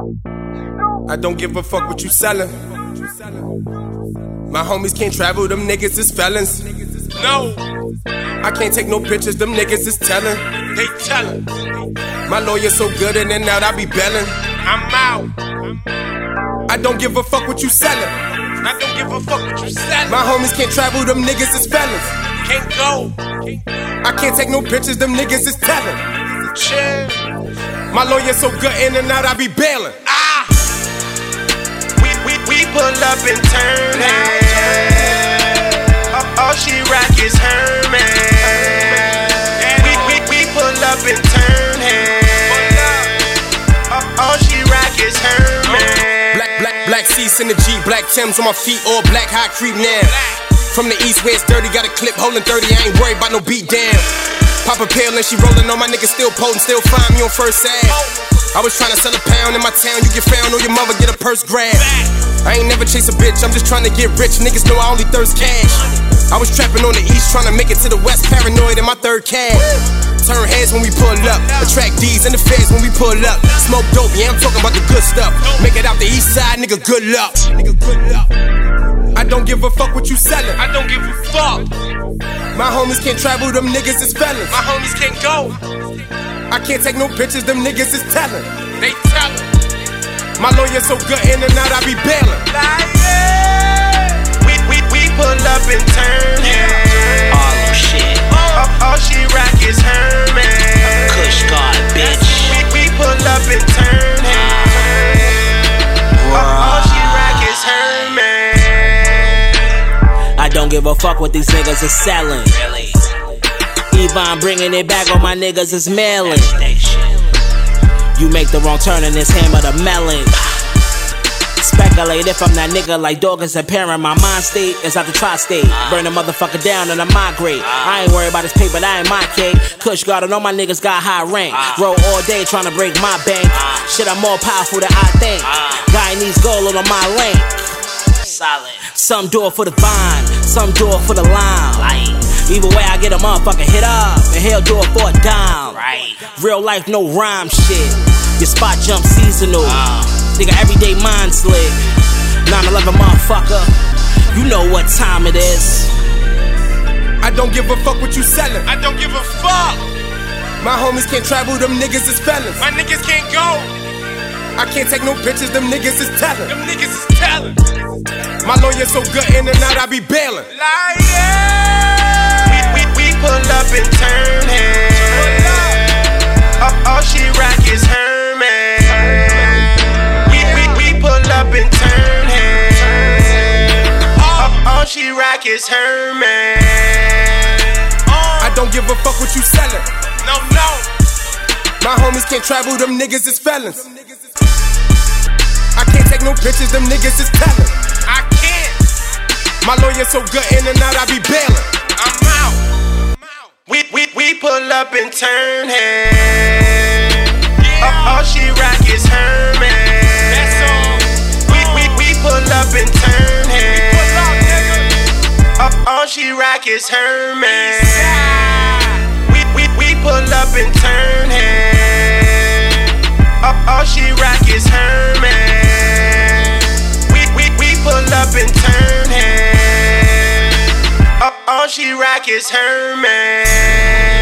I don't give a fuck what you sellin'. My homies can't travel, them niggas is felons. No, I can't take no pictures, them niggas is tellin'. They tellin'. My lawyer so good in and out, I be bellin'. I'm out. I don't give a fuck what you sellin'. I don't give a fuck what you sellin'. My homies can't travel, them niggas is felons. Can't go. I can't take no pictures, them niggas is tellin'. Chill. My lawyer so good in and out, I be bailin'. We pull up and turn head. All she rock is her man. We pull up and turn head. All she rock is her man. Black seats in the G, black Timbs on my feet, all black high creep now. From the east where it's dirty, got a clip holding 30, I ain't worried about no beat down. Pop a pill and she rollin' on my niggas still potent, still find me on first ad. I was tryna sell a pound in my town, you get found or your mother get a purse grab. I ain't never chase a bitch, I'm just tryna get rich, niggas know I only thirst cash. I was trapping on the east, tryna make it to the west, paranoid in my third cab. Turn heads when we pull up, attract D's and the feds when we pull up. Smoke dope, yeah, I'm talking about the good stuff. Make it out the east side, nigga, good luck. I don't give a fuck what you sellin'. I don't give a fuck. My homies can't travel, them niggas is felons. My homies can't go. I can't take no pictures, them niggas is tellin'. They tellin'. My lawyer so good in and out, I be bailin'. We pull up and turn head. Oh shit. All she rock is her man. Kush God, bitch. We pull up and turn head. All she rock is her man. I don't give a fuck what these niggas is selling. Yvonne bringing it back on my niggas is mailing. You make the wrong turn and it's hammer the melon. Speculate if I'm that nigga like Dawkins and Parent. My mind state is out the tri-state. Burn a motherfucker down and I migrate. I ain't worried about this paper, that ain't my cake. Kush God and all my niggas got high rank. Roll all day trying to break my bank. Shit, I'm more powerful than I think. Guy needs gold on my link. Solid. Some do it for the vine, some do it for the lime. Either way, I get a motherfucker hit up, and he'll do it for a dime. Right. Real life, no rhyme shit. Your spot jump seasonal. Nigga, everyday mind slick. 9/11 motherfucker, you know what time it is. I don't give a fuck what you sellin'. I don't give a fuck. My homies can't travel, them niggas is felons. My niggas can't go. I can't take no pictures, them niggas is tellin'. Them niggas is tellin'. My lawyer so good in and out, I be bailin'. We pull up and turn head. All she rock is her man. We pull up and turn head. All she rock is her man. I don't give a fuck what you sellin'. No. My homies can't travel, them niggas is felons. I can't take no pictures, them niggas is tellin'. I can't. My lawyer so good in and out, I be bailin'. I'm out. We pull up and turn head. All she rock is her man. That's all. We pull up and turn head. All she rock is her man. We pull up and turn head. All she rock is her man. We pull up and turn head. All she rock is her man.